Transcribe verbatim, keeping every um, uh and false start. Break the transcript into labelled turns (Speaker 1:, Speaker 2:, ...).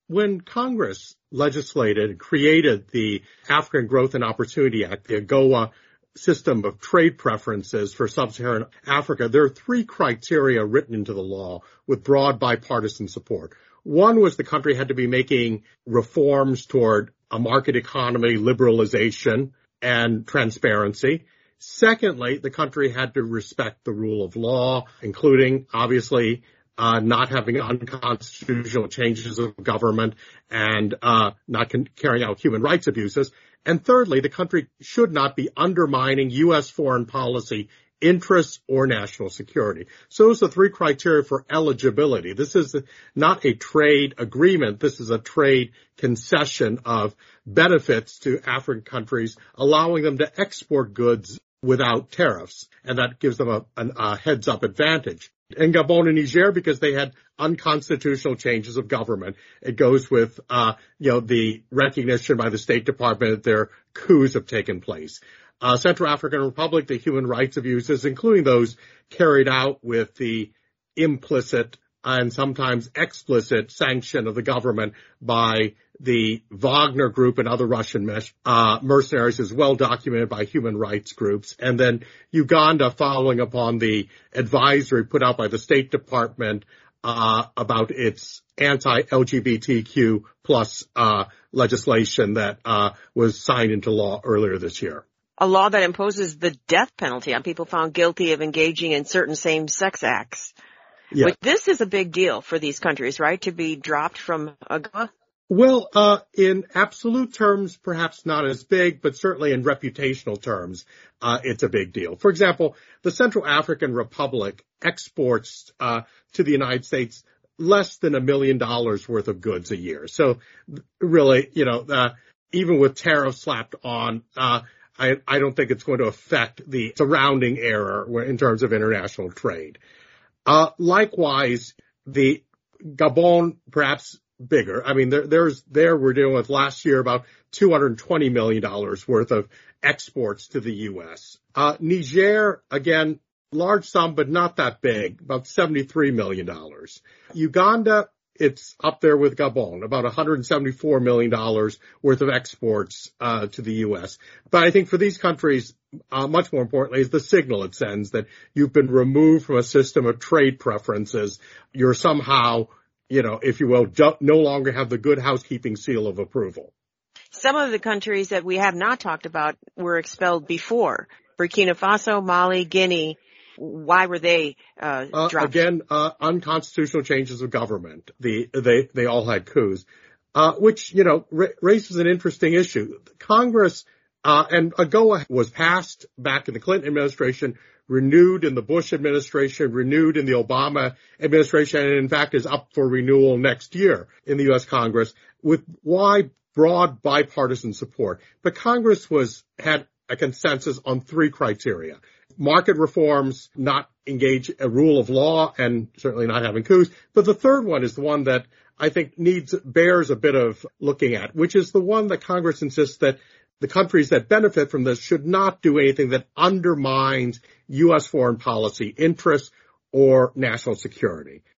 Speaker 1: When Congress legislated and created the African Growth and Opportunity Act, the AGOA system of trade preferences for sub-Saharan Africa, there are three criteria written into the law with broad bipartisan support. One was the country had to be making reforms toward a market economy, liberalization, and transparency. Secondly, the country had to respect the rule of law, including, obviously, Uh, not having unconstitutional changes of government and uh, not con- carrying out human rights abuses. And thirdly, the country should not be undermining U S foreign policy interests or national security. So those are the three criteria for eligibility. This is not a trade agreement. This is a trade concession of benefits to African countries, allowing them to export goods without tariffs. And that gives them a, a, a heads-up advantage. In Gabon and Niger, because they had unconstitutional changes of government, it goes with, uh, you know, the recognition by the State Department that their coups have taken place. Uh, Central African Republic, the human rights abuses, including those carried out with the implicit and sometimes explicit sanction of the government by the Wagner Group and other Russian uh, mercenaries, is well documented by human rights groups. And then Uganda, following upon the advisory put out by the State Department uh, about its anti-L G B T Q plus uh, legislation that uh, was signed into law earlier this year.
Speaker 2: A law that imposes the death penalty on people found guilty of engaging in certain same-sex acts. Yeah. Which, this is a big deal for these countries, right, to be dropped from AGOA?
Speaker 1: Well, uh, in absolute terms, perhaps not as big, but certainly in reputational terms, uh, it's a big deal. For example, the Central African Republic exports uh, to the United States less than a million dollars worth of goods a year. So really, you know, uh, even with tariffs slapped on, uh, I, I don't think it's going to affect the surrounding area in terms of international trade. Uh, likewise, the Gabon, perhaps bigger. I mean, there, there's, there we're dealing with last year about two hundred twenty million dollars worth of exports to the U S. Uh, Niger, again, large sum, but not that big, about seventy-three million dollars. Uganda, it's up there with Gabon, about one hundred seventy-four million dollars worth of exports uh, to the U S. But I think for these countries, uh, much more importantly, is the signal it sends that you've been removed from a system of trade preferences. You're somehow, you know, if you will, do- no longer have the good housekeeping seal of approval.
Speaker 2: Some of the countries that we have not talked about were expelled before. Burkina Faso, Mali, Guinea. Why were they uh, dropped?
Speaker 1: Uh, again, uh, unconstitutional changes of government. The, they, they all had coups, uh, which, you know, ra- raises an interesting issue. Congress, uh, and AGOA was passed back in the Clinton administration, renewed in the Bush administration, renewed in the Obama administration, and in fact is up for renewal next year in the U S Congress with wide, broad bipartisan support. But Congress was, had a consensus on three criteria. Market reforms, not engage a rule of law, and certainly not having coups. But the third one is the one that I think needs, bears a bit of looking at, which is the one that Congress insists that the countries that benefit from this should not do anything that undermines U S foreign policy interests or national security.